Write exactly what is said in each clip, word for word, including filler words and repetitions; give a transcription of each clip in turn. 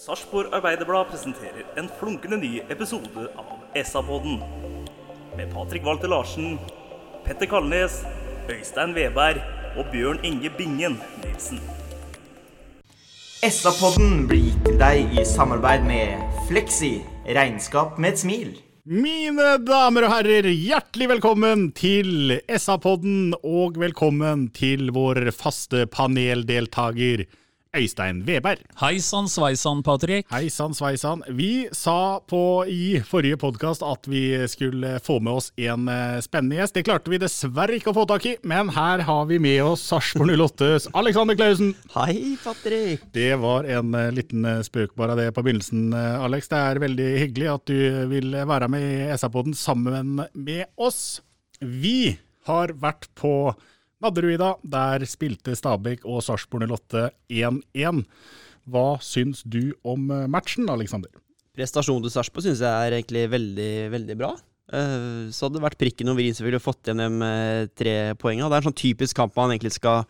Sarpsborg Arbeiderblad presenterer en flunkende ny episode av S-podden med Patrick Walter Larsen, Petter Kalnes, Øystein Veberg og Bjørn Inge Bingen Nilsen. S-podden blir gitt til deg i samarbeid med Flexi, regnskap med et smil. Mine damer og herrer, hjertelig velkommen til S-podden og velkommen til vår faste paneldeltager Øystein Veberg. Heisan sveisan, Patrick. Heisan sveisan. Vi sa på i forrige podcast at vi skulle få med oss en spennende gjest. Det klarte vi dessverre ikke å få tak i, men her har vi med oss Sarpsborg null åttes Alexander Klausen. Hei, Patrick. Det var en liten spøk bare det på begynnelsen, Alex. Det er veldig hyggelig at du vil være med i S-podden sammen med oss. Vi har vært på Nadderud, der spilte Stabæk og Sarpsborg null åtte én én. Hva syns du om matchen, Alexander? Prestasjonen til Sarpsborg synes jeg er egentlig veldig, veldig bra. Så hadde det vært prikken over i, så ville vi fått igjen de tre poengene. Det er en sånn typisk kamp man egentlig skal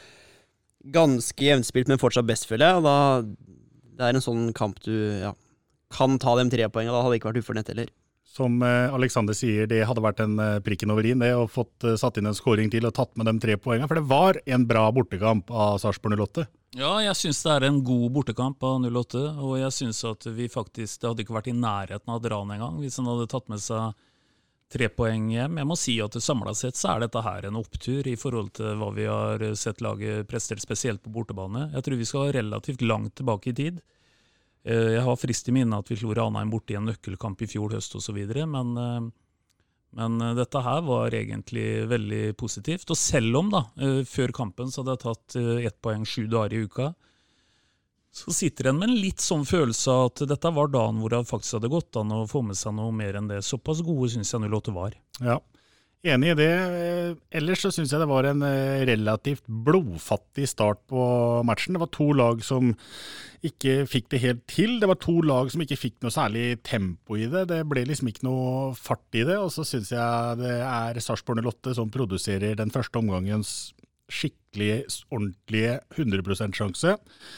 ganske jevnspilt, men fortsatt best, føler jeg. Og da, det er en sånn kamp du ja, kan ta de tre poengene, da hadde det ikke vært ufornett heller. Som Alexander sier, det hadde vært en prikken over i, det, og fått satt inn en scoring til og tatt med de tre poengene, for det var en bra bortekamp av Sarpsborg null åtte. Ja, jeg synes det er en god bortekamp av null åtte, og jeg synes at vi faktisk, det hadde ikke vært i nærheten av å dra den en gang, hvis han hadde tatt med seg tre poeng hjem. Jeg må si at samlet sett så er dette her en opptur i forhold til hva vi har sett laget prestert spesielt på bortebane. Jeg tror vi skal relativt langt tilbake i tid. Jeg har frist i minne at vi slo Ranheim borte i en nøkkelkamp i fjor høst og så videre, men, men dette her var egentlig veldig positivt. Og selv om da, før kampen så hadde jeg tatt ett poeng sju dager i uka, så sitter en med en litt sånn følelse av at dette var dagen hvor det faktisk hadde gått an å få med seg noe mer enn det. Såpass gode synes jeg null åtte var. Ja. Enig i det. Ellers så synes jeg det var en relativt blodfattig start på matchen. Det var to lag som ikke fikk det helt til. Det var to lag som ikke fikk noe særlig tempo i det. Det ble liksom ikke noe fart i det. Og så synes jeg det er Sarpsborg null åtte som produserer den første omgangens skikkelig, ordentlige hundre prosent sjanse.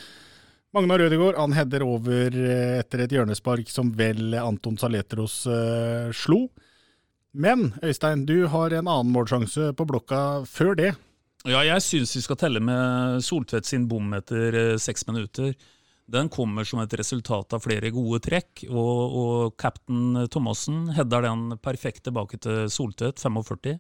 Magnar Rødegård, han header over etter et hjørnespark som vel Anton Saletros uh, slo. Men, Øystein, du har en annen målsjanse på blokka før det. Ja, jeg synes vi skal telle med Soltvedt sin bom etter eh, seks minutter. Den kommer som et resultat av flere gode trekk, og, og Captain Thomassen header den perfekt tilbake til Soltvedt, førtifem.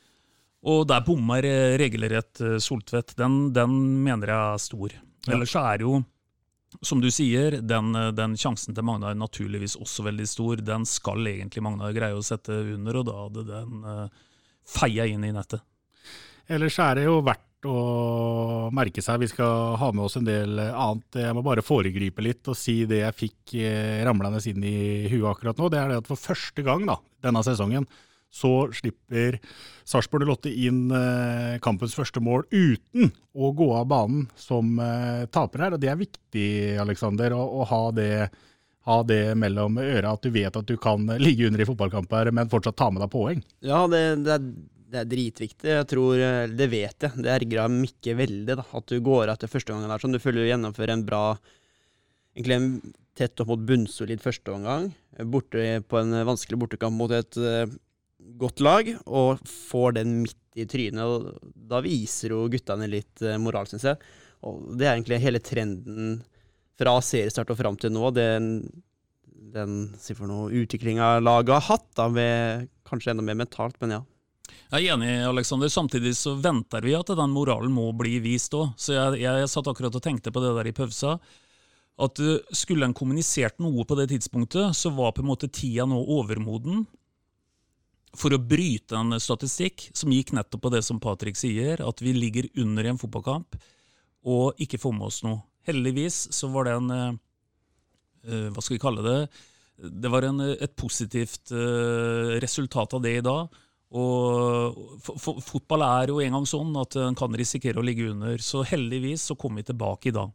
Og der bommer regelrett Soltvedt. Den, den mener jeg er stor. Ja. Ellers så er jo, som du sier, den, den sjansen til Magnar er naturligvis også veldig stor. Den skal egentlig Magnar greie å sette under, og da hadde den uh, feia inn i nettet. Ellers er det jo verdt å merke seg. Vi skal ha med oss en del annet. Jeg må bare foregripe litt og si det jeg fikk eh, ramlende inn i huet akkurat nå. Det er det at for første gang da, denne sesongen, så slipper Sarpsborg null åtte inn eh, kampens første mål uten å gå av banen som eh, taper her. Og det er viktig, Alexander, å, å ha, det, ha det mellom øra, at du vet at du kan ligge under i fotballkamper, men fortsatt ta med deg poeng. Ja, det, det, er, det er dritviktig. Jeg tror, det vet jeg. Det ergrer meg ikke veldig, da, at du går etter første gangen der. Sånn, du føler du gjennomfører en bra, egentlig en tett opp mot bunnsolid første omgang, borte på en vanskelig bortekamp mot et godt lag, og får den midt i trynet, og da viser jo guttene litt moral, synes jeg. Og det er egentlig hele trenden fra seriestart og frem til nå, den, den for noe utviklingen laget har hatt, da, med kanskje enda mer mentalt, men ja. Jeg er enig, Alexander. Samtidig så venter vi at den moralen må bli vist også. Så jeg, jeg, jeg satt akkurat og tenkte på det der i pausa, at skulle en kommunisert noe på det tidspunktet, så var på en måte tida nå overmoden, for å bryte en statistikk som gikk nettopp på det som Patrick sier, at vi ligger under i en fotballkamp og ikke får med oss noe. Heldigvis så var det en, uh, hva skal vi kalle det, det var en, et positivt uh, resultat av det i dag, og fotball er jo en gang sånn at en kan risikere å ligge under, så heldigvis så kom vi tilbake i dag.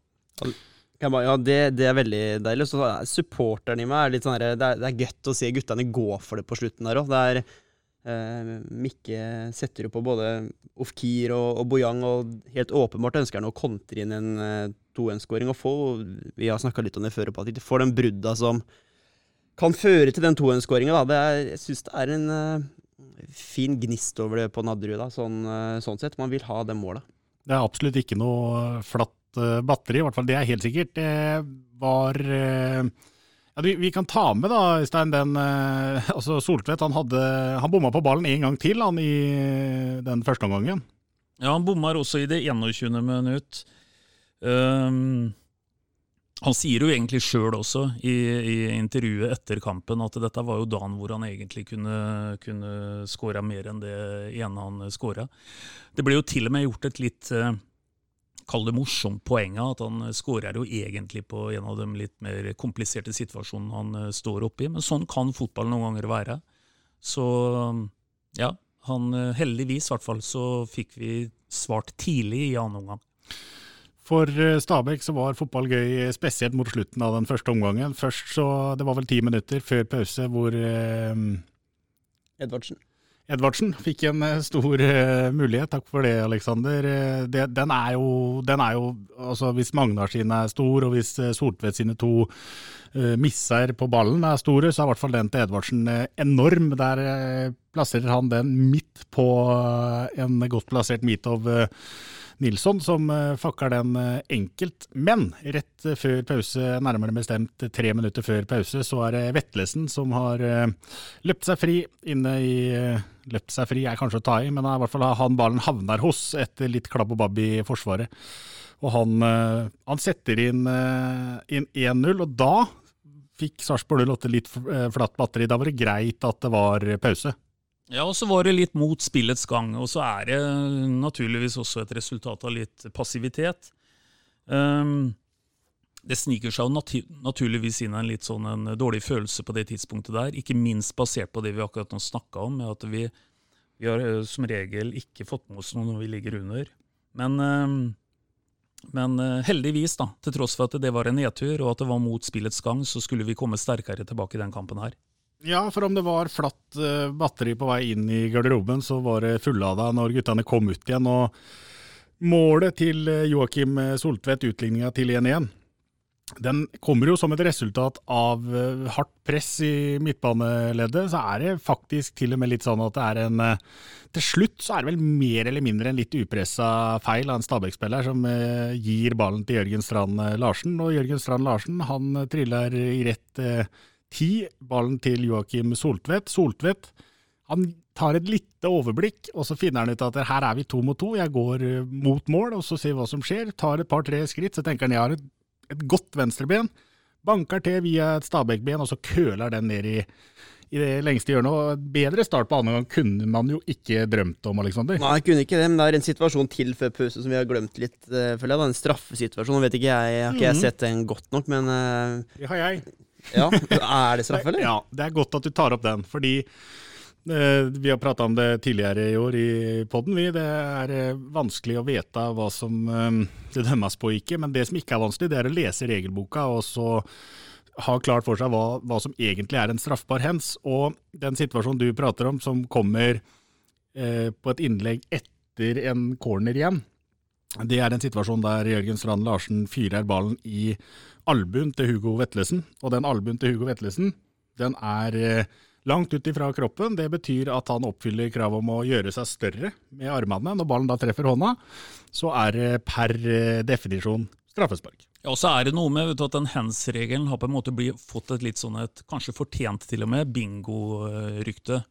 Ja, det, det er veldig deilig. Så supporteren i meg er litt sånn her, det er, det er gøtt å se guttene gå for det på slutten der også. Det er eh, Mikke setter jo på både Ofkir og, og Bojang, og helt åpenbart ønsker han å kontre inn en eh, to en-skåring og få, vi har snakket litt om det før, på at de får den brudda som kan føre til den to en-skåringen. Da. Det er, jeg synes det er en uh, fin gnist over det på Nadderud, da, sånn, uh, sånn sett. Man vil ha det målet. Det er absolutt ikke noe flatt uh, batteri, i hvert fall det er helt sikkert. Det var... Uh, ja, vi, vi kan ta med da, Øystein, den, uh, altså Soltvedt, han, hadde, han bomma på ballen en gang til han, i den første omgangen. Ja, han bommer også i det enogtjuende minutt. Um, han sier jo egentlig selv også i, i intervjuet etter kampen at dette var jo dagen hvor han egentlig kunne, kunne skåre mer enn det ene han skåret. Det ble jo til og med gjort et litt, uh, kall det morsomt poeng, at han skårer jo egentlig på en av de litt mer kompliserte situasjonene han uh, står oppe i, men sånn kan fotball noen ganger være. Så um, ja, han uh, heldigvis i hvert fall så fikk vi svart tidlig i annen omgang. For Stabæk så var fotball gøy, spesielt mot slutten av den første omgangen. Først så, det var vel ti minutter før pause, hvor eh, Edvardsen. Edvardsen fikk en stor eh, mulighet. Takk for det, Alexander. Det, den er jo, den er jo altså hvis Magnar sin er stor, og hvis Soltvedt sine to eh, misser på ballen er store, så er i hvert fall den til Edvardsen eh, enorm. Der eh, plasserer han den midt på eh, en godt plassert Mitov eh, Nilsson, som uh, fakker den uh, enkelt. Men rett uh, før pause, nærmere bestemt tre minutter før pause, så er det Vetlesen som har uh, løpt seg fri inne i uh, løpt seg fri er kanskje å ta i, men i hvert fall han ballen havner hos etter litt klabb og babb i forsvaret. Og han, uh, han setter inn, uh, inn en null, og da fikk Sarpsborg null åtte litt uh, flatt batteri. Da var det greit at det var pause. Ja, og så var det litt mot spillets gang, og så er det naturligvis også et resultat av litt passivitet. Um, det sniker seg jo natu- naturligvis inn en litt sånn en dårlig følelse på det tidspunktet der, ikke minst basert på det vi akkurat nå snakket om, med at vi, vi har som regel ikke fått med oss noe når vi ligger under. Men, um, men heldigvis da, til tross for at det var en nedtur, og at det var mot spillets gang, så skulle vi komme sterkere tilbake i den kampen her. Ja, for om det var flatt uh, batteri på vei inn i garderoben, så var det fullada når guttene kom ut igjen, og målet til uh, Joakim Soltvedt, utligninga til en igjen, den kommer jo som et resultat av uh, hardt press i midtbaneleddet, så er det faktisk til og med litt sånn at det er en, uh, til slutt så er det vel mer eller mindre en litt upressa feil av en Stabæk-spiller som uh, gir ballen til Jørgen Strand uh, Larsen, og Jørgen Strand Larsen, han uh, triller i rett uh, ti, ballen til Joakim Soltvedt. Soltvedt, han tar et lite overblikk, og så finner han ut at her er vi to mot to, jeg går mot mål, og så ser hva som skjer, tar et par-tre skritt, så tenker han, jeg har et, et godt venstreben, banker til via et Stabæk-ben, og så køler den ned i, i det lengste hjørnet, og bedre start på andre gang kunne man jo ikke drømt om, Alexander. Nei, jeg kunne ikke det, men det er en situasjon til før pause som vi har glemt litt, uh, føler jeg, da, en straffesituasjon, nå vet ikke jeg, jeg har ikke jeg sett den godt nok, men... Uh, det har jeg. Ja, er det straffe, eller? Ja, det er godt at du tar opp den, fordi eh, vi har pratet om det tidligere i år i podden, vi. Det er eh, vanskelig å vite hva som eh, det dømmes på ikke, men det som ikke er vanskelig, det er å lese regelboka, og så ha klart for seg hva, hva som egentlig er en straffbar hens. Og den situasjonen du prater om, som kommer eh, på et innlegg etter en corner igjen, det er en situasjon der Jørgen Strand Larsen fyrer ballen i albuen til Hugo Vetlesen, og den albuen til Hugo Vetlesen, den er langt ut ifra kroppen. Det betyr at han oppfyller krav om å gjøre seg større med armene. Når ballen da treffer hånda, så er det per definisjon straffespark. Ja, og så er det noe med vet du, at den hands-regelen har på en måte blitt, fått et litt sånn et, kanskje fortjent til og med, bingo-rykte.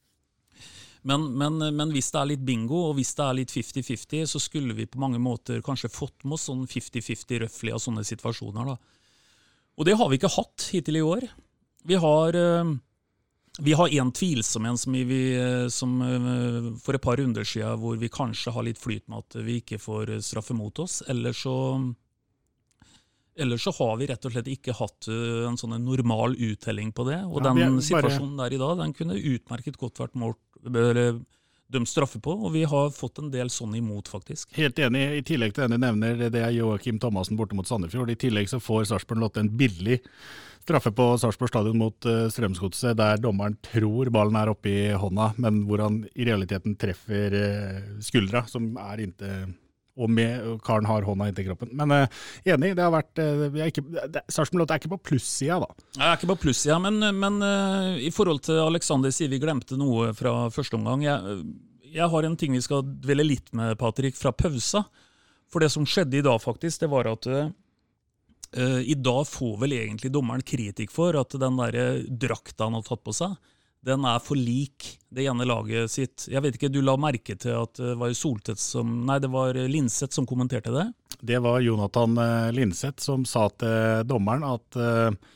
Men, men, men hvis det er litt bingo, og hvis det er litt fifty fifty, så skulle vi på mange måter kanskje fått med oss sånn fifty fifty røffelig av sånne situasjoner. Da. Og det har vi ikke hatt hittil i år. Vi har, vi har en tvilsom en som, vi, som for et par runder siden, hvor vi kanskje har litt flyt med at vi ikke får straffe mot oss, eller så... Ellers så har vi rett og slett ikke hatt en sånn normal uttelling på det, og ja, den situasjonen bare... der i dag, den kunne utmerket godt vært målt, dømt straffe på, og vi har fått en del sånn imot faktisk. Helt enig, i tillegg til den du nevner, det er Joakim Thomassen borte mot Sandefjord, i tillegg så får Sarpsborg Lotte en billig straffe på Sarpsborg stadion mot uh, Strømsgodset, der dommeren tror ballen er oppe i hånda, men hvor han i realiteten treffer uh, skuldra, som er inntil og med karen har hånda inntil kroppen. Men uh, enig, det har vært uh, Sarpsborg er ikke på plussida da. Jeg er ikke på plussida, men, men uh, i forhold til Alexander sier vi glemte noe fra første omgang. Jeg, jeg har en ting vi skal dvele litt med, Patrick, fra pausa. For det som skjedde i dag faktisk, det var at uh, i dag får vel egentlig dommeren kritikk for at den der drakta han har tatt på seg, den er for lik det ene laget sitt. Jeg vet ikke, du la merke til at det var Soltvedt som, nei, det var Linseth som kommenterte det? Det var Jonathan Linseth som sa til dommeren at uh,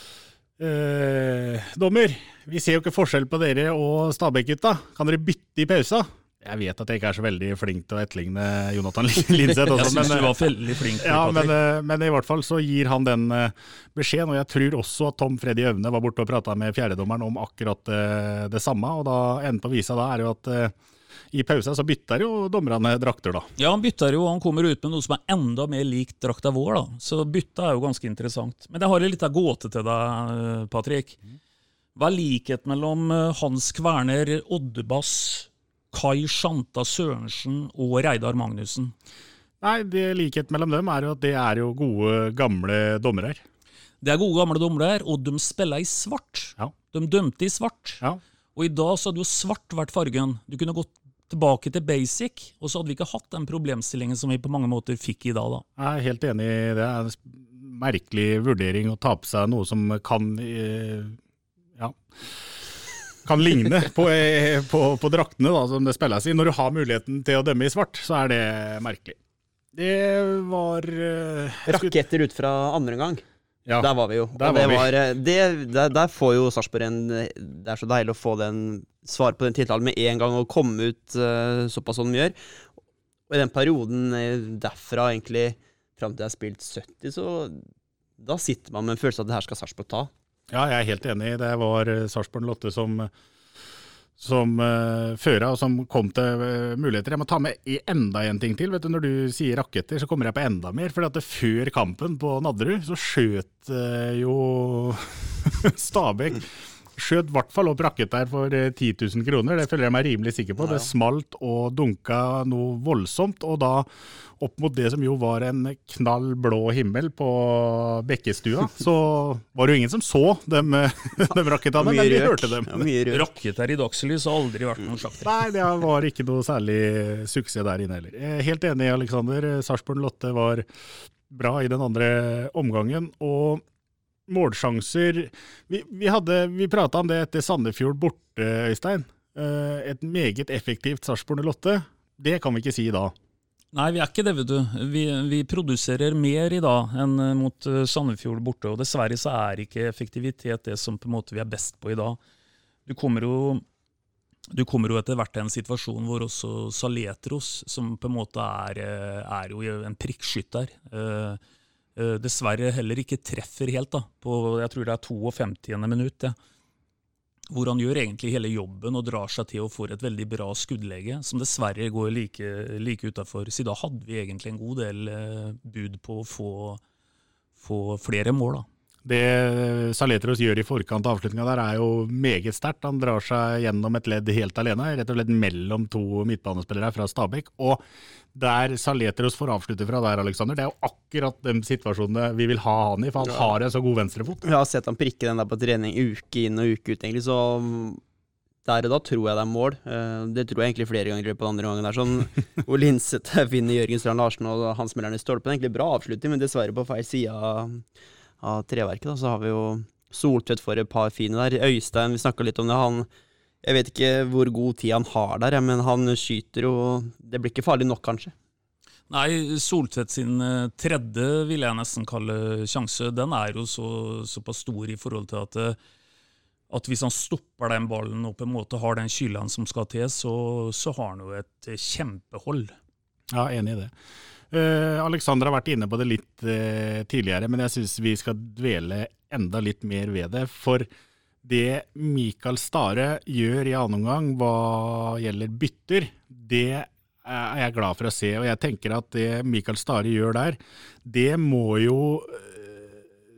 uh, dommer, vi ser jo ikke forskjell på dere og Stabæk-gutta. Kan dere bytte i pausa? Jeg vet at jeg ikke er så veldig flink til å etterligne Jonathan Linseth. Jeg synes du var veldig flink. Ja, men, men i hvert fall så gir han den beskjeden, og jeg tror også at Tom Freddy Øvne var borte og pratet med fjerdedommeren om akkurat det samme, og da enden på visa da er jo at i pausen så bytter jo dommerne drakter da. Ja, han bytter jo, han kommer ut med noe som er enda mer likt drakta vår da, så bytta er jo ganske interessant. Men det har litt av gåte til deg, Patrick. Hva er likhet mellom Hans Kverner, Oddebass, Kai Shanta Sørensen og Reidar Magnussen? Nei, det likhet mellom dem er jo at det er jo gode, gamle dommere. Det er gode, gamle dommere, og de spiller i svart. Ja. De dømte i svart. Ja. Og i dag så hadde jo svart vært fargen. Du kunne gått tilbake til basic, og så hadde vi ikke hatt den problemstillingen som vi på mange måter fikk i dag da. Jeg er helt enig i det. Det er en merkelig vurdering å ta på seg noe som kan... ja... kan ligne på, på, på draktene da, som det spilles i. Når du har muligheten til å dømme i svart, så er det merkelig. Det var... Uh, Raketter ut fra andre gang. Ja, der var vi jo. Der, og det var var, det, der, der får jo Sarpsborg en... Det er så deilig å få den svar på den tiltalen med en gang og komme ut uh, såpass som de gjør. Og i den perioden derfra egentlig, frem til jeg har spilt sytti, så da sitter man med en følelse at det her skal Sarpsborg ta. Ja, jeg er helt enig. Det var Sarpsborg Lotte som, som uh, fører, og som kom til uh, muligheter. Jeg må ta med enda en ting til. Vet du, når du sier raketter, så kommer jeg på enda mer. For at det, før kampen på Nadderud, så skjøt uh, jo Stabæk skjøt i hvert fall opp raketter for uh, ti tusen kroner. Det føler jeg meg rimelig sikker på. Ja, ja. Det smalt og dunka noe voldsomt, og da opp mot det som jo var en knall blå himmel på Bekkestua, så var det jo ingen som så dem, dem rakettene, men vi hørte dem. Ja, raketter i dagslys har aldri vært noe sjakter. Nei, det var ikke noe særlig suksess der inne heller. Jeg er helt enig, Alexander. Sarpsborg Lotte var bra i den andre omgangen, og målsjanser, vi, vi, hadde, vi pratet om det etter Sandefjord borte, Øystein. Et meget effektivt Sarpsborg Lotte, det kan vi ikke si da. Nei, vi er ikke det, vet du. Vi, vi produserer mer i dag enn mot Sandefjord borte, og dessverre så er ikke effektivitet det som på en måte vi er best på i dag. Du kommer jo, du kommer jo etter hvert til en situasjon hvor også Saletros, som på en måte er, er jo en prikkskytter, dessverre heller ikke treffer helt da, på, jeg tror det er femtiftoende minutt, ja. Hvor han gjør egentlig hele jobben og drar seg til å få et veldig bra skuddlege, som dessverre går like, like utenfor. Så da hadde vi egentlig en god del bud på å få, få flere mål da. Det Saletros gjør i forkant av avslutningen der er jo meget sterkt. Han drar seg gjennom et ledd helt alene, rett og slett mellom to midtbanespillere fra Stabæk, og der Saletros får avslutte fra der, Alexander, det er jo akkurat de situasjonene vi vil ha han i, for han ja. har en så god venstrefot. Jeg har sett han prikke den der på trening uke inn og uke ut, egentlig, så der og da tror jeg det er mål. Det tror jeg egentlig flere ganger på den andre gangen der, sånn hvor Linseth finner Jørgen Strand Larsen og Hans Melleren i stolpen, egentlig bra avslutning, men dessverre på feil side av av treverket da, så har vi jo Soltvedt for et par fine der. Øystein, vi snakket litt om det, han, jeg vet ikke hvor god tid han har der, men han skyter jo, det blir ikke farlig nok kanskje. Nei, Soltvedt sin tredje vil jeg nesten kalle sjanse, den er jo så, såpass stor i forhold til at, at hvis han stopper den ballen og på en måte har den kylen som skal til, så, så har han jo et kjempehold. Ja, enig i det. Uh, Alexander har vært inne på det litt uh, tidligere, men jeg synes vi skal dvele enda litt mer ved det, for det Mikael Stare gjør i annen omgang hva gjelder bytter, det er jeg glad for å se, og jeg tenker at det Mikael Stare gjør der, det må jo uh,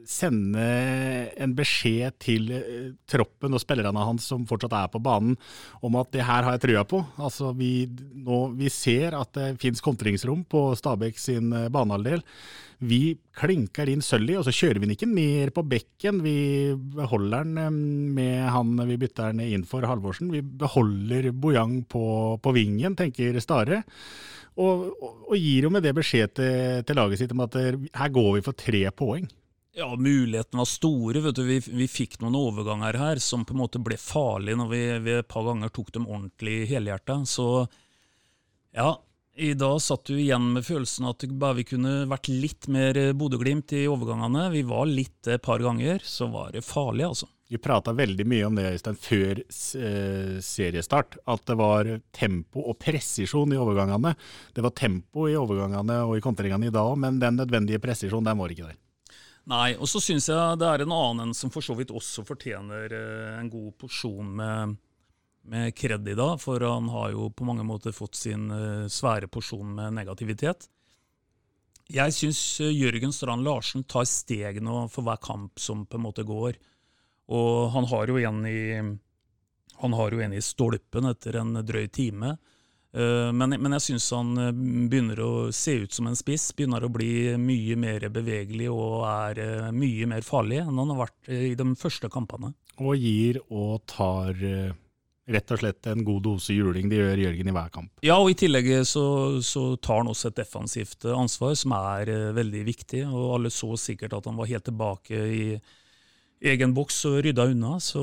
sende en beskjed til eh, troppen og spillerne hans som fortsatt er på banen, om at det her har jeg trua på. Altså vi, nå, vi ser at det finnes kontringsrom på Stabæk sin eh, banehalvdel. Vi klinker inn Sølli, og så kjører vi den ikke ned på bekken. Vi beholder den eh, med han vi bytter den inn for Halvorsen. Vi beholder Bojang på, på vingen, tenker Stare. Og, og, og gir jo med det beskjed til, til laget sitt om at det, her går vi for tre poeng. Ja, muligheten var store, vet du. Vi, vi fikk noen overganger her som på en måte ble farlige når vi, vi et par ganger tok dem ordentlig helhjertet. Så ja, i dag satt du igjen med følelsen at bare vi kunne vært litt mer Bodø-Glimt i overgangene. Vi var litt et par ganger, så var det farlig altså. Vi pratet veldig mye om det Øystein, før eh, seriestart, at det var tempo og presisjon i overgangene. Det var tempo i overgangene og i kontringene i dag, men den nødvendige presisjon, den var ikke der. Nei, og så synes jeg det er en annen som for så vidt også fortjener eh, en god porsjon med, med kred i dag, for han har jo på mange måter fått sin eh, svære porsjon med negativitet. Jeg synes eh, Jørgen Strand Larsen tar steg nå for hver kamp som på en måte går. Og han har jo en i, han har jo en i stolpen etter en drøy time. Men, men jeg synes han begynner å se ut som en spiss, begynner å bli mye mer bevegelig og er mye mer farlig enn han har vært i de første kampene. Og gir og tar rett og slett en god dose juling, det gjør Jørgen i hver kamp. Ja, og i tillegg så, så tar han også et defensivt ansvar som er veldig viktig, og alle så sikkert at han var helt tilbake i egen boks og rydda unna, så,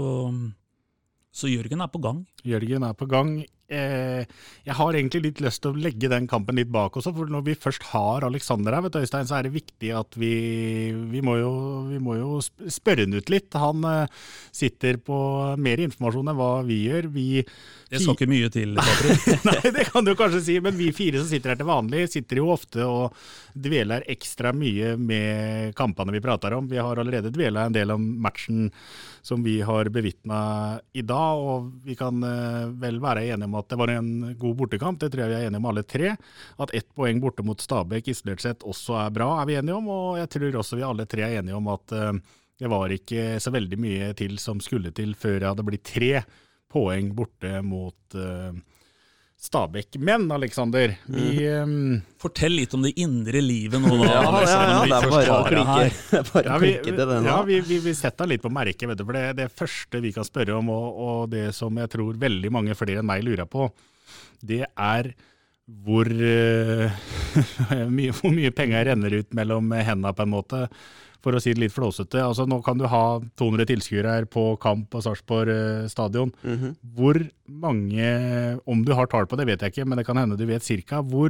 så Jørgen er på gang. Jørgen er på gang. Eh, jeg har egentlig litt lyst til å legge den kampen litt bak også, for når vi først har Alexander her, vet du, Øystein, så er det viktig at vi, vi, må, jo, vi må jo spørre han ut litt. Han eh, sitter på mer informasjon enn hva vi gjør. Vi, det skal ikke mye til, Patrick. Nei, det kan du kanskje si, men vi fire som sitter her til vanlig, sitter jo ofte og dveler ekstra mye med kampene vi prater om. Vi har allerede dvelet en del om matchen som vi har bevittnet i dag, og vi kan eh, vel være enige om at det var en god bortekamp, det tror jeg vi er enige om alle tre. At ett poeng borte mot Stabæk isolert sett også er bra, er vi enige om, og jeg tror også vi alle tre er enige om at uh, det var ikke så veldig mye til som skulle til før det hadde blitt tre poeng borte mot uh, Stabæk. Men Alexander, vi... Um, Fortell litt om det indre livet nå da. Ja, ja, ja, ja, det er bare å klinke. Det er bare ja, å vi, klinke til det nå. Ja, vi, vi, vi setter litt på merke, vet du, for det, det første vi kan spørre om, og, og det som jeg tror veldig mange flere enn meg lurer på, det er hvor, uh, mye, hvor mye penger renner ut mellom hendene på en måte, for å si det litt flåsete. Altså, nå kan du ha to hundre tilskuere her på kamp på Sarpsborg uh, stadion. Mm-hmm. Hvor mange, om du har tall på det vet jeg ikke, men det kan hende du vet cirka, hvor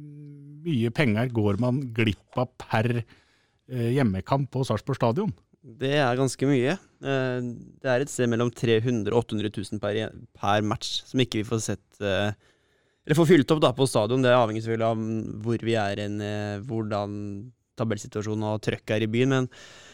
mye penger går man glipp av per uh, hjemmekamp på Sarpsborg stadion? Det er ganske mye. Uh, det er et sted mellom tre hundre og åtte hundre tusen per, per match, som ikke vi får sett, uh, eller får fylt opp da, på stadion. Det er avhengig selvfølgelig av hvor vi er en, uh, hvordan tabellsituasjonen og trøkk er i byen, men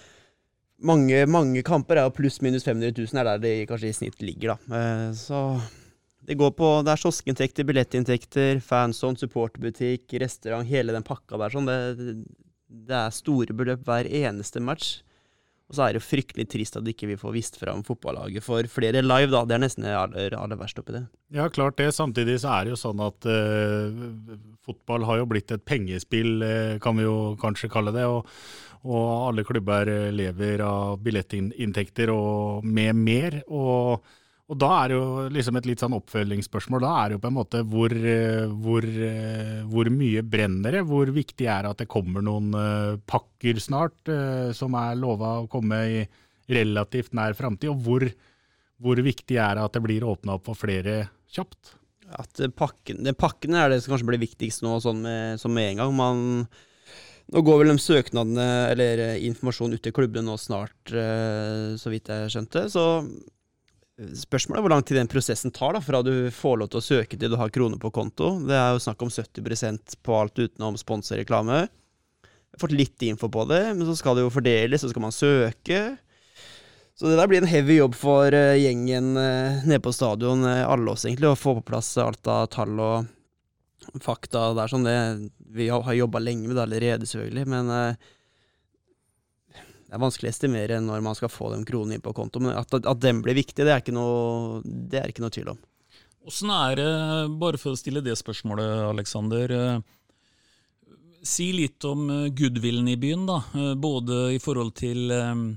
mange, mange kamper er jo pluss minus fem hundre tusen er der det kanskje i snitt ligger da. Så det går på, det er kioskinntekter, billettinntekter, fanzone, supportbutikk, restaurant, hele den pakka der sånn. Det, det er store beløp hver eneste match. Og så er det fryktelig trist at ikke vi får vist frem fotballaget for flere live da. Det er nesten det aller, aller verst oppi det. Ja, klart det. Samtidig så er det jo sånn at uh, fotball har jo blitt et pengespill, uh, kan vi jo kanskje kalle det, og, og alle klubber lever av billettinntekter og med mer, og, og da er det jo liksom et litt sånn oppfølgingsspørsmål, da er det jo på en måte hvor, hvor, hvor mye brenner det, hvor viktig er det at det kommer noen uh, pakker snart, uh, som er lovet å komme i relativt nær fremtid, og hvor, hvor viktig er det at det blir åpnet opp for flere kjapt? At pakken, den pakken er det som kanskje blir viktigst nå, sånn med, som med en gang. Man, nå går vel de søknadene, eller informasjon ut til klubbene nå snart, så vidt jeg skjønte. Så spørsmålet er hvor lang tid den prosessen tar da, fra du får lov til å søke til du har kroner på konto. Det er jo snakk om sytti prosent på alt utenom sponsorreklame. Jeg har fått litt info på det, men så skal det jo fordeles, så skal man søke. Så det der blir en heavy jobb for uh, gjengen uh, nede på stadion, uh, alle oss egentlig, å få på plass alt av tall og fakta. Det er sånn det, vi har, har jobbet lenge med det allerede selvfølgelig, men uh, det er vanskelig å estimere når man skal få de kronene inn på konto, men at, at den blir viktig, det er ikke noe, det er ikke noe tvil om. Hvordan er det, bare for å stille det spørsmålet, Alexander, si litt om goodwillen i byen da, både i forhold til,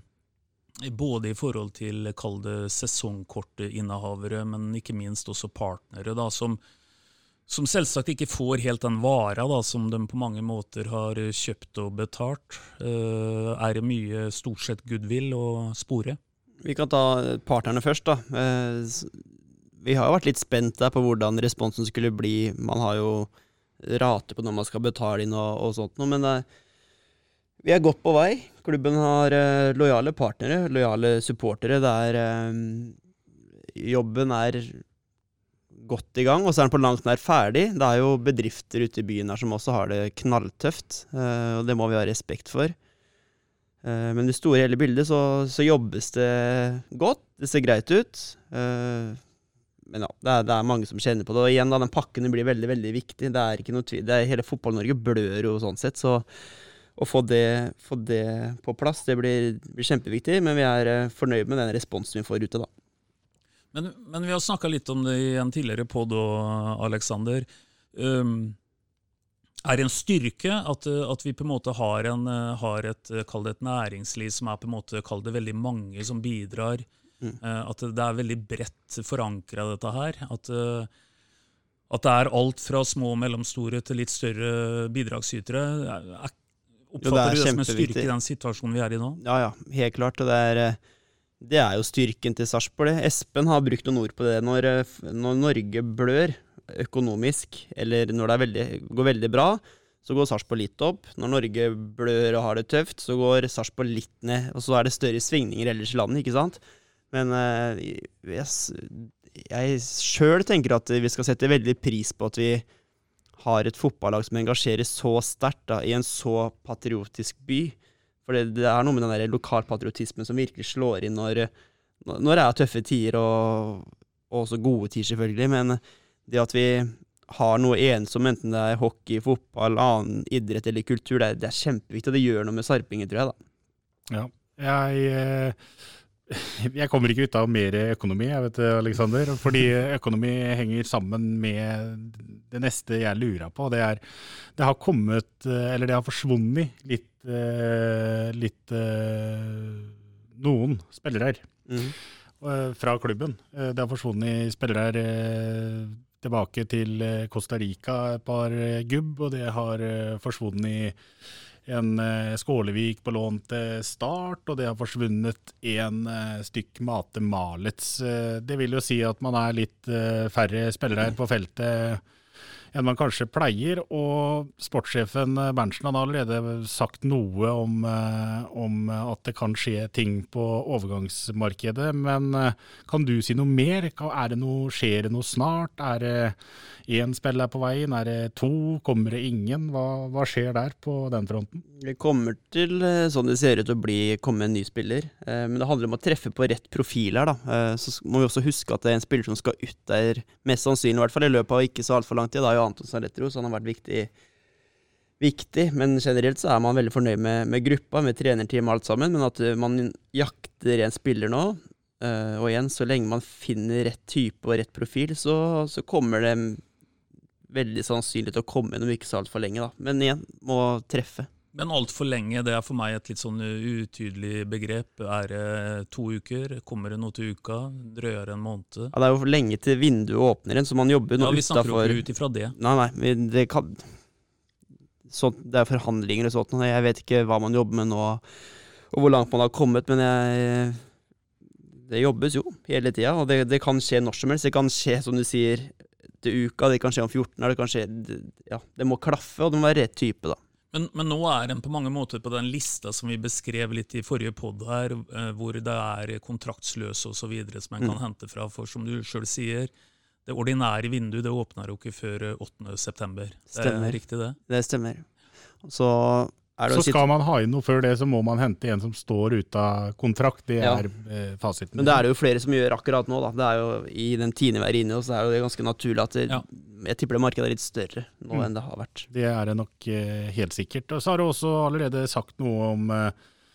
både i forhold til kall det sesongkortinnehavere, men ikke minst også partnere da, som som selvsagt ikke får helt den vara da, som de på mange måter har kjøpt og betalt. Uh, er det mye stort sett goodwill og spore? Vi kan ta partnerne først da. Uh, vi har jo vært litt spent der på hvordan responsen skulle bli. Man har jo rate på når man skal betale inn og, og sånt noe, men uh, vi er godt på vei. Klubben har uh, lojale partnere, lojale supportere, der uh, jobben er godt i gang, og så er den på langt nær ferdig. Det er jo bedrifter ute i byen her som også har det knalltøft, og det må vi ha respekt for. Men i det store hele bildet så, så jobbes det godt, det ser greit ut. Men ja, det er, det er mange som kjenner på det, og igjen da, den pakken blir veldig, veldig viktig. Det er ikke noe tvil, det er, hele fotball-Norge blør jo sånn sett, så å få det, få det på plass, det blir, blir kjempeviktig, men vi er fornøyd med den responsen vi får ute da. Men, men vi har snakket litt om det i en tidligere podd, Alexander. Um, er det en styrke at, at vi på en måte har, en, har et, kall det et næringsliv som er på en måte, kall det veldig mange som bidrar, mm. uh, at det er veldig bredt forankret dette her, at, uh, at det er alt fra små og mellomstore til litt større bidragsytere. Oppfatter jo, det du det som en styrke i den situasjonen vi er i nå? Ja, ja, helt klart, og det er... Det er jo styrken til Sarpsborg. Espen har brukt noen ord på det. Når, når Norge blør økonomisk, eller når det er veldig, går veldig bra, så går Sarpsborg litt opp. Når Norge blør og har det tøft, så går Sarpsborg litt ned. Og så er det større svingninger ellers i landet, ikke sant? Men jeg, jeg selv tenker at vi skal sette veldig pris på at vi har et fotballag som engasjerer så sterkt da, i en så patriotisk by. For det, det er noe med den der lokalpatriotismen som virkelig slår inn når, når det er tøffe tider, og, og også gode tider selvfølgelig, men det at vi har noe ensom, enten det er hockey, fotball, annen idrett eller kultur, det er, det er kjempeviktig, og det gjør noe med Sarpingen, tror jeg da. Ja, jeg, jeg kommer ikke ut av mer økonomi, jeg vet Alexander, fordi økonomi henger sammen med det neste jeg lurer på. Det er, det har kommet, eller det har forsvunnet litt litt noen spillere mm. fra klubben. Det har forsvunnet spillere tilbake til Costa Rica, et par gubb, og det har forsvunnet en Skålevik på lån til Start, og det har forsvunnet en stykk Mate Malets. Det vil jo si at man er litt færre spillere på feltet enn man kanskje pleier, og sportssjefen Berntsen har allerede sagt noe om, om at det kan skje ting på overgangsmarkedet, men kan du si noe mer? Er det noe, skjer det noe snart? Er det en spiller på veien? Er det to? Kommer det ingen? Hva, hva skjer der på den fronten? Det kommer til, sånn det ser ut til å bli, komme en ny spiller, men det handler om å treffe på rett profil her da. Så må vi også huske at det er en spiller som skal ut der, mest sannsynlig i hvert fall i løpet av ikke så alt for lang tid, da er jo Anton Saletro, så han har vært viktig, viktig, men generelt så er man veldig fornøyd med, med gruppa, med trenerteam og alt sammen, men at man jakter en spiller nå, uh, og igjen, så lenge man finner rett type og rett profil, så, så kommer det veldig sannsynlig til å komme noe ikke så alt for lenge da, men igjen, må treffe. Men alt for lenge, det er for meg et litt sånn utydelig begrep. Er det to uker? Kommer det noe til uka? Drøyer en måned? Ja, det er jo lenge til vinduet åpner igjen, så man jobber nå utenfor... Ja, vi snakker utenfor... jo ikke ut ifra det. Nei, nei, det, kan... så, det er forhandlinger og sånt. Jeg vet ikke hva man jobber med nå, og hvor langt man har kommet, men jeg... det jobbes jo hele tiden, og det, det kan skje når som helst. Det kan skje, som du sier, til uka, det kan skje om fjorten, det kan skje... Ja, det må klaffe, og det må være rett type da. Men, men nå er den på mange måter på den lista som vi beskrev litt i forrige podd her, hvor det er kontraktsløse og så videre som man kan mm. hente fra, for som du selv sier, det ordinære vinduet, det åpner jo ikke før åttende september. Stemmer. Det er riktig det? Det stemmer. Så, er det så skal man ha inn noe før det, så må man hente en som står ut av kontrakt. Det ja. er eh, fasiten. Men det er det jo flere som gjør akkurat nå da. Det er jo i den tiden vi er inne, så er det jo ganske naturlig at det, ja. jeg tipper det markedet er litt større nå mm. enn det har vært. Det er det nok eh, helt sikkert. Og så har du også allerede sagt noe om eh,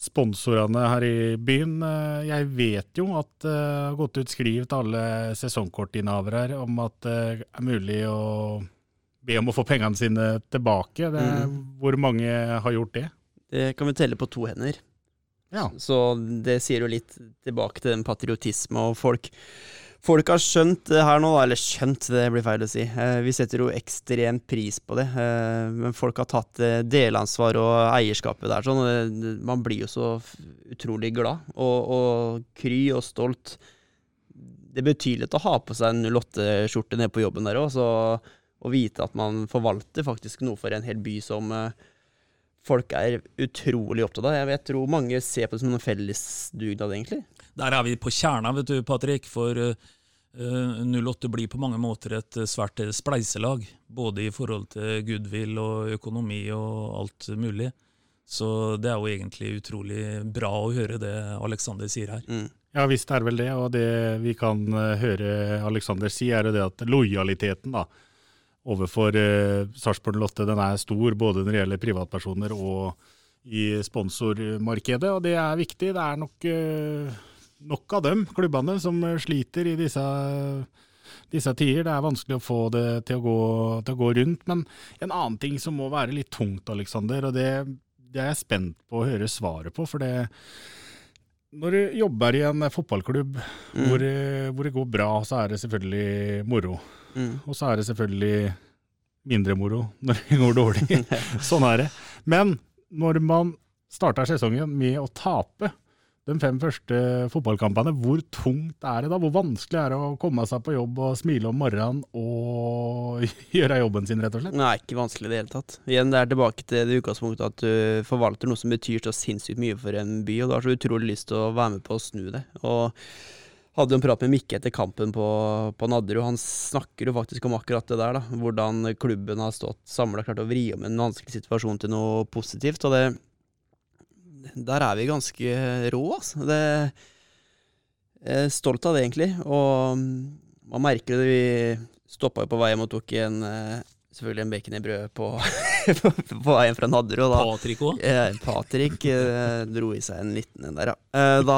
sponsorene her i byen. Jeg vet jo at det har gått ut skriv til alle sesongkortinnehavere om at det er mulig å be om å få pengene sine tilbake. Det, mm. Hvor mange har gjort det? Det kan vi telle på to hender. Ja. Så det sier jo litt tilbake til den patriotisme, og folk, folk har skjønt det her nå, eller skjønt, det blir feil å si. Vi setter jo ekstremt pris på det, men folk har tatt delansvar og eierskapet der, sånn. Man blir jo så utrolig glad, og, og kry og stolt. Det betyr litt å ha på seg en null åtte-skjorte nede på jobben der også, så å vite at man forvalter faktisk noe for en hel by som uh, folk er utrolig opptatt av. Jeg, vet, jeg tror mange ser på det som en felles dugnad, egentlig. Der er vi på kjerna, vet du, Patrick, for uh, null åtte blir på mange måter et svært spleiselag, både i forhold til goodwill og økonomi og alt mulig. Så det er jo egentlig utrolig bra å høre det Alexander sier her. Mm. Ja, visst er vel det, og det vi kan høre Alexander si er det at lojaliteten da, overfor eh, Sarpsborg null åtte, den er stor, både når det gjelder privatpersoner og i sponsormarkedet, og det er viktig. Det er nok, eh, nok av dem, klubbene, som sliter i disse, disse tider. Det er vanskelig å få det til å, gå, til å gå rundt, men en annen ting som må være litt tungt, Alexander, og det, det er jeg spent på å høre svaret på, for det når du jobber i en fotballklubb mm. hvor, hvor det går bra, så er det selvfølgelig moro. Mm. Og så er det selvfølgelig mindre moro når det går dårlig. Sånn er det. Men når man starter sesongen med å tape de fem første fotballkampene, hvor tungt er det da? Hvor vanskelig er det å komme seg på jobb og smile om morgenen og gjøre jobben sin, rett og slett? Nei, ikke vanskelig det hele tatt. Igjen, det er tilbake til det utgangspunktet at du forvalter noe som betyr så sinnssykt mye for en by, og du har så utrolig lyst til å være med på å snu det. Og hadde jo en prat med Mikke etter kampen på, på Nadderud, han snakker jo faktisk om akkurat det der, da. Hvordan klubben har stått samlet, klart å vri om en vanskelig situasjon til noe positivt, og det der er vi ganske rå, altså. Det er stolt av det, egentlig. Og man merker det, vi stoppet jo på vei hjem og tok en, selvfølgelig en bacon i brød på, på veien fra Nadderud. Patrick også? Eh, Patrick eh, dro i seg en liten en der, ja. Eh, da,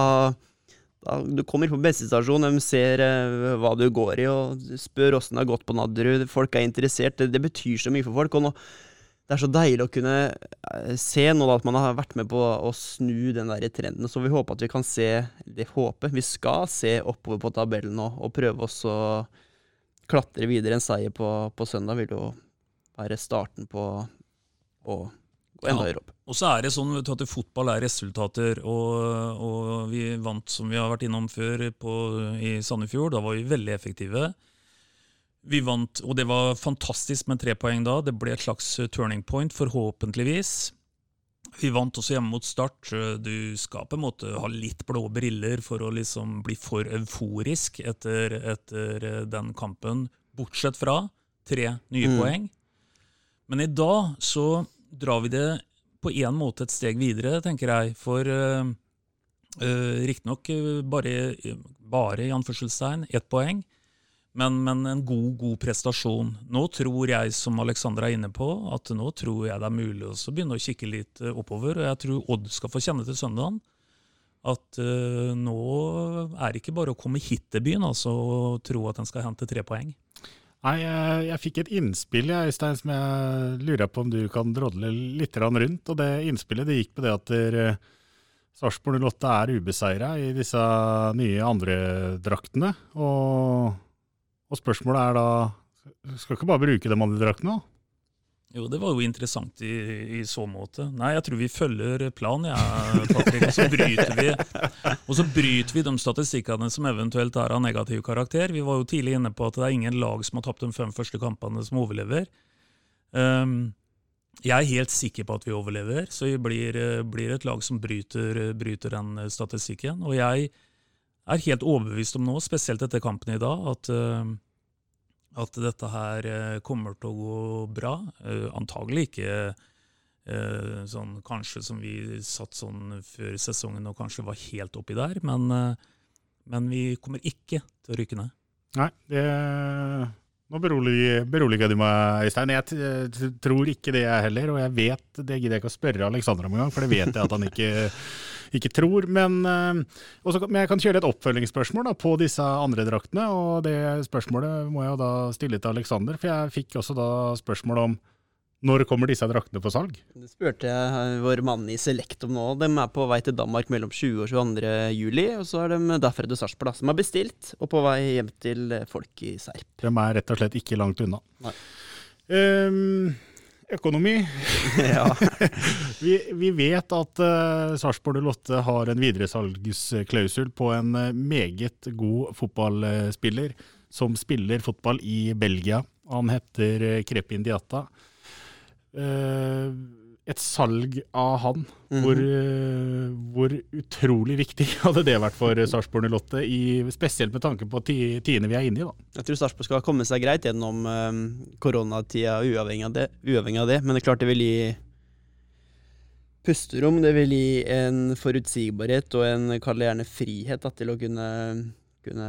da du kommer på bensinstasjonen, de ser eh, hva du går i, og spør hvordan det har gått på Nadderud. Folk er interessert, det, det betyr så mye for folk, og nå det er så deilig å kunne se nå da, at man har vært med på å snu den der trenden, så vi håper at vi kan se, det håper, vi skal se oppover på tabellen nå, og prøve oss å klatre videre. En seier på, på søndag vil jo være starten på å gå enda høyere opp. Ja, og så er det sånn vet du, at fotball er resultater, og, og vi vant, som vi har vært innom før på, i Sandefjord, da var vi veldig effektive. Vi vant, og det var fantastisk med tre poeng da. Det ble et slags turning point, forhåpentligvis. Vi vant også hjemme mot Start. Du skal på en måte ha litt blå briller for å liksom bli for euforisk etter, etter den kampen, bortsett fra tre nye mm. poeng. Men i dag så drar vi det på en måte et steg videre, tenker jeg, for uh, uh, riktig nok bare, bare i anførselstegn, ett poeng. Men, men en god, god prestasjon. Nå tror jeg, som Alexander er inne på, at nå tror jeg det er mulig å begynne å kikke litt oppover, og jeg tror Odd skal få kjenne til søndagen at uh, nå er det ikke bare å komme hit til byen, altså, og tro at den skal hente tre poeng. Nei, jeg, jeg fikk et innspill, jeg, Øystein, som jeg lurer på om du kan drodle litt rundt, og det innspillet det gikk på det at der, Sarpsborg null åtte er ubeseiret i disse nye andre draktene, og Og spørsmålet er da, skal ikke bare bruke de andre draktene? Jo, det var jo interessant i, i så måte. Nei, jeg tror vi følger planen, ja, Patrick, og så bryter vi, og så bryter vi de statistikkene som eventuelt er av negativ karakter. Vi var jo tidlig inne på at det er ingen lag som har tapt de fem første kampene som overlever. Um, jeg er helt sikker på at vi overlever, så vi blir, blir et lag som bryter, bryter den statistikken. Og jeg er helt overbevist om nå, spesielt etter kampen i dag, at, uh, at dette her uh, kommer til å gå bra. Uh, antagelig ikke uh, sånn kanskje som vi satt sånn før sesongen og kanskje var helt oppi der, men, uh, men vi kommer ikke til å rykke ned. Nei, det, nå beroliger, beroliger du meg, Øystein. Jeg t- tror ikke det jeg heller, og jeg vet, det gidder jeg ikke å spørre Alexander om en gang, for det vet jeg at han ikke ikke tror, men, også, men jeg kan kjøre et oppfølgingsspørsmål da, på disse andre draktene, og det spørsmålet må jeg da stille til Alexander, for jeg fikk også da spørsmål om når kommer disse draktene på salg? Det spurte jeg vår mann i Select om nå. De er på vei til Danmark mellom tjuende og tjueandre juli, og så er de derfra til Sarpsborg, som er bestilt, og på vei hjem til folk i Serp. De er rett og slett ikke langt unna. Nei. Um, økonomi. Ja. vi, vi vet at uh, Sarpsborg Lotte har en videresalgsklausul på en uh, meget god fotballspiller som spiller fotball i Belgia. Han heter uh, Krepin Diatta. Uh, et salg av han, mm-hmm. hvor, uh, hvor utrolig viktig hadde det vært for Sarpsborg Lotte, i, spesielt med tanke på tidene vi er inne i. Da. Jeg tror Sarpsborg skal komme seg greit gjennom um, koronatida uavhengig av, det, uavhengig av det, men det er klart det vil gi pusterom, det vil gi en forutsigbarhet og en, kall det gjerne frihet da, til å kunne, kunne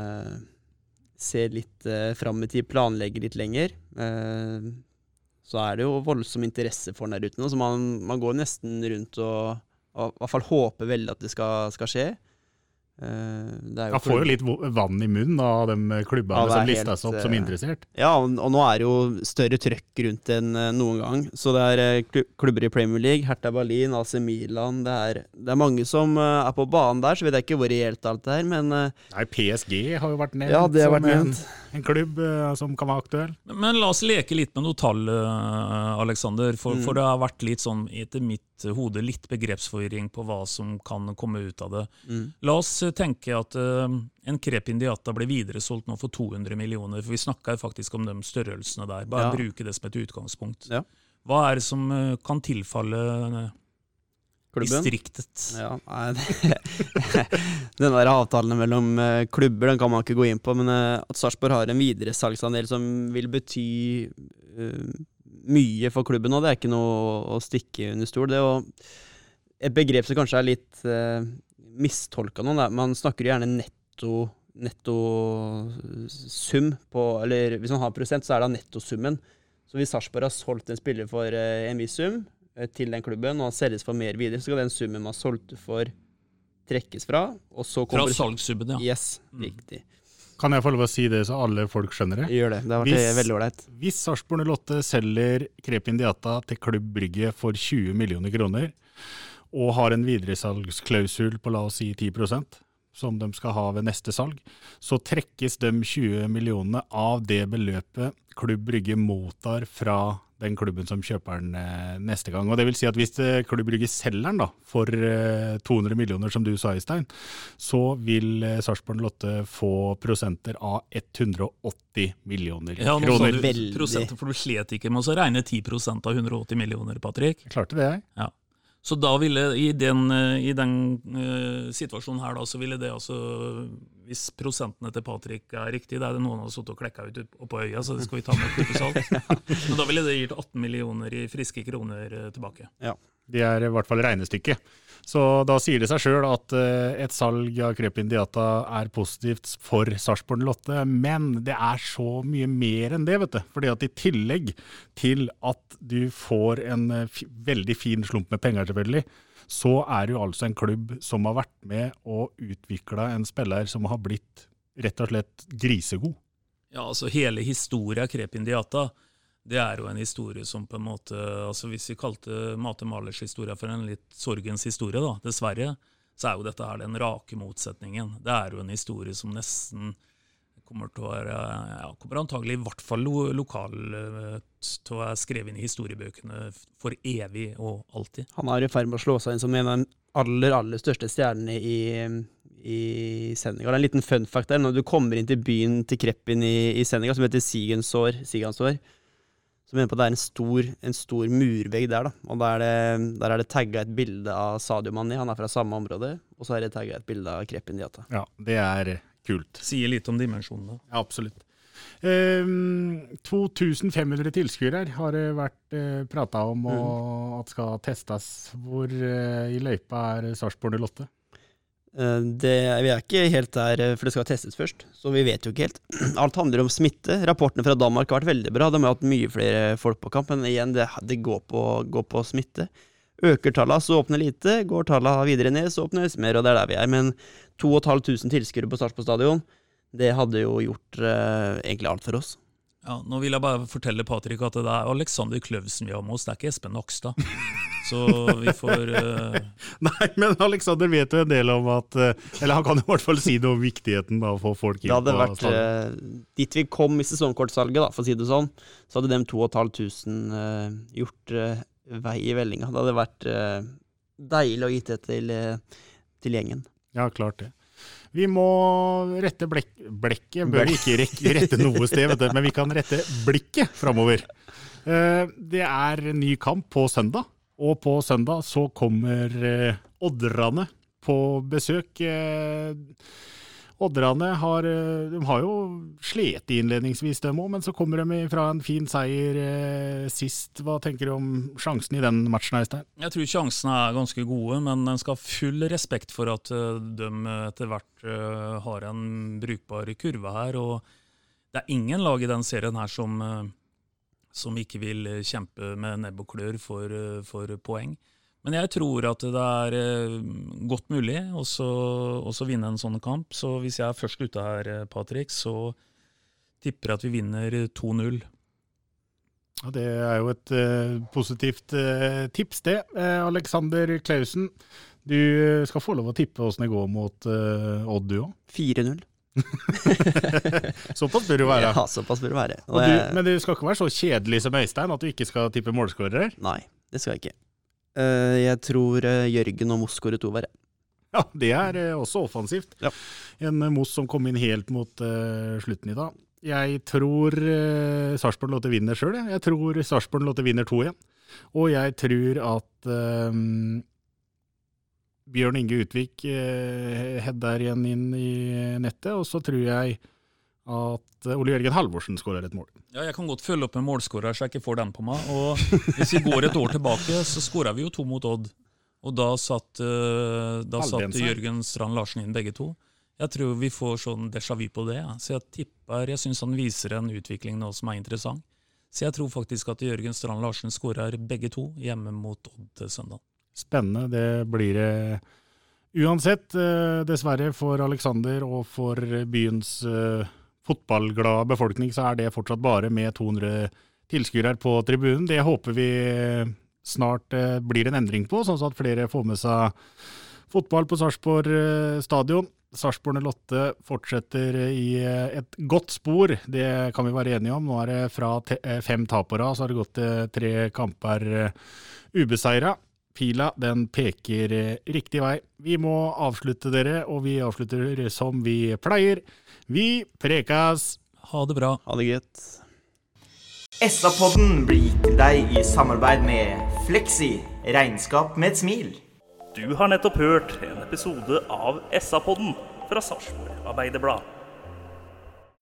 se litt uh, frem i tid, planlegge litt lenger. Uh, så er det jo voldsom interesse for den der ute nå, så man, man går nesten rundt og, og i hvert fall håper veldig at det skal, skal skje. Uh, det er jo jeg får jo litt vann i munnen av de klubbene ja, som listes opp som interessert. Ja, og, og nå er det jo større trøkk rundt enn uh, noen gang. Så det er uh, klubber i Premier League, Hertha Berlin, A C Milan, det er, det er mange som uh, er på banen der, så vet jeg ikke hvor reelt alt det er, men... Uh, Nei, P S G har jo vært nevnt, ja, det har vært som nevnt. En, en klubb uh, som kan være aktuell. Men, men la oss leke litt med noe tall, uh, Alexander, for, mm. for det har vært litt sånn, etter mitt hode, litt begrepsforvirring på hva som kan komme ut av det. Mm. La oss tenke at uh, en Krepin Diatta blir videresolgt nå for to hundre millioner, for vi snakker faktisk om de størrelsene der. Bare ja. Bruke det som et utgangspunkt. Ja. Hva er det som uh, kan tilfalle uh, distriktet? Ja, nei, den der avtalen mellom uh, klubber, den kan man ikke gå inn på, men uh, at Sarpsborg har en videresalgsandel som vil bety uh, mye for klubben, og det er ikke noe å stikke under stol. Det er jo et begrep som kanskje er litt uh, mistolket nå. Man snakker gjerne netto, netto sum på, eller hvis man har prosent, så er det nettosummen. Så hvis Sarpsborg har solgt en spiller for uh, en viss sum uh, til den klubben, og han selges for mer videre, så skal den summen man solgte for trekkes fra, og så kommer... Fra salgssummen, ja. Yes, mm. riktig. Kan jeg få lov å si det så alle folk skjønner det? Gjør det, det har vært hvis, veldig ålreit. Hvis Sarpsborg Lotte selger Krepin Diatta til Klubb Brygge for tjue millioner kroner, og har en videresalgsklausul på la oss si ti prosent, som de skal ha ved neste salg, så trekkes de tjue millionene av det beløpet Klubb Brygge mottar fra den klubben som kjøper den neste gang. Og det vil si at hvis Klubb Brygge selger den da, for to hundre millioner, som du sa, Øystein, så vil Sarpsborg Lotte få prosenter av hundre og åtti millioner ja, kroner. Ja, nå sa du prosenter, for du slet ikke med å regne ti prosent av hundre og åtti millioner, Patrick. Jeg klarte det, jeg. Ja. Så da ville, i den, i den uh, situasjonen her da, så ville det altså, hvis prosentene til Patrick er riktig, det er det noen har satt og klekket ut oppå øya, så det skal vi ta med et salt. Men da ville det gitt atten millioner i friske kroner uh, tilbake. Ja, det er i hvert fall regnestykket. Så da sier det seg selv at uh, et salg av Krepin Diatta er positivt for Sarpsborg Lotte, men det er så mye mer enn det, vet du. Fordi at i tillegg til at du får en uh, f- veldig fin slump med penger selvfølgelig, så er det jo altså en klubb som har vært med og utviklet en spiller som har blitt rett og slett grisegod. Ja, altså hele historien Krepin Diatta, det er jo en historie som på en måte, altså hvis vi kalte Mate Malers historie for en litt sorgens historie da, dessverre, så er jo dette her den rake motsetningen. Det er jo en historie som nesten kommer til å være, ja, kommer antagelig i hvert fall lo- lokal til å være skrevet inn i historiebøkene for evig og alltid. Han er i ferd med å slå seg inn som en av de aller, aller største stjernene i, i Senegal. En liten fun fact der, når du kommer inn til byen til Krepin i, i Senegal, som heter Sigansor, Sigansor, så mener på at det er en stor, en stor murvegg der da, og der er det, der er det tagget et bilde av Sadio Mané, han er fra samme område, og så er det tagget et bilde av Krepin Diatta. Ja, det er kult. Sier litt om dimensjonene. Ja, absolutt. Um, to tusen fem hundre tilskuere har det vært uh, pratet om, og mm. at skal testes. Hvor uh, i løypa er Sarpsborg Lotte? Det, vi er ikke helt der, for det skal testes først, så vi vet jo ikke helt. Alt handler om smitte. Rapportene fra Danmark har vært veldig bra. De har hatt mye flere folk på kamp, men igjen, det, det går, på, går på smitte. Øker tallene, så åpner lite. Går tallene videre ned, så åpnes mer, og det er der vi er. Men to og et halvt tusen tilskuere på Sarpsborg stadion, det hadde jo gjort uh, egentlig alt for oss. Ja, nå vil jeg bare fortelle Patrick at det er Alexander Kløvsen vi har med oss, det er ikke Espen Nakstad. Så vi får... Uh... Nei, men Alexander vet jo en del om at, eller han kan i hvert fall si noe om viktigheten av å få folk inn på stadion. Det hadde vært, uh, dit vi kom i sesongkortsalget, da, for å si det sånn, så hadde de to og et halvt tusen uh, gjort uh, vei i vellinga. Det hadde vært uh, deilig å gitt det til, uh, til gjengen. Ja, klart det. Vi må rette blek blekket, bør vi ikke rekke, rette noe sted, vet du, men vi kan rette blikket fremover. Uh, det er en ny kamp på søndag, og på søndag så kommer uh, Oddrane på besøk. Uh, Oddrane har, uh, de har jo slet innledningsvis dem også, men så kommer de fra en fin seier uh, sist. Hva tenker du om sjansen i den matchen, Øystein? Jeg tror sjansene er ganske gode, men en skal ha full respekt for at uh, de etter hvert uh, har en brukbar kurve her, og det er ingen lag i den serien her som, uh, som ikke vil kjempe med nebb og klør for, uh, for poeng. Men jeg tror at det er uh, godt mulig å også vinne en sånn kamp, så hvis jeg er først ute her, Patrick, så tipper jeg at vi vinner to null. Ja, det er jo et uh, positivt uh, tips det. Uh, Alexander Klausen, du skal få lov å tippe hvordan det går mot uh, Odd du også. fire null. Såpass bør det være. Ja, såpass bør det være. Og du, men du skal ikke være så kjedelig som Øystein at du ikke skal tippe målskårere? Nei, det skal jeg ikke. Uh, jeg tror uh, Jørgen og Moss skårer to hver. Ja, det er uh, også offensivt. Ja. En uh, Moss som kom inn helt mot uh, slutten i dag. Jeg tror uh, Sarpsborg Lotte vinner selv. Jeg, jeg tror Sarpsborg Lotte vinner to igjen. Og jeg tror at uh, Bjørn Inge Utvik uh, header igjen inn i nettet, og så tror jeg at Ole Jørgen Halvorsen skårer et mål. Ja, jeg kan godt følge opp med målskårer, så jeg ikke får den på meg. Og hvis vi går et år tilbake, så skåret vi jo to mot Odd. Og da satt, da satt Jørgen Strand Larsen inn begge to. Jeg tror vi får sånn déjà vu på det. Ja. Så jeg tipper, jeg synes han viser en utvikling nå som er interessant. Så jeg tror faktisk at Jørgen Strand Larsen skårer begge to hjemme mot Odd til søndag. Spennende, det blir det uansett. Dessverre for Alexander og for byens fotballglade befolkning, så er det fortsatt bare med to hundre tilskuere på tribunen. Det håper vi snart blir en endring på, sånn at flere får med seg fotball på Sarpsborg stadion. Sarpsborg Lotte fortsetter i et godt spor, det kan vi være enige om. Nå er det fra fem tapere, så har det gått tre kamper ubeseiret. Pila, den peker riktig vei. Vi må avslutte dere, og vi avslutter som vi pleier. Vi prekas! Ha det bra. Ha det greit. S-podden blir gitt til deg i samarbeid med Flexi, regnskap med et smil. Du har nettopp hørt en episode av S-podden fra Sarpsborg Arbeiderblad.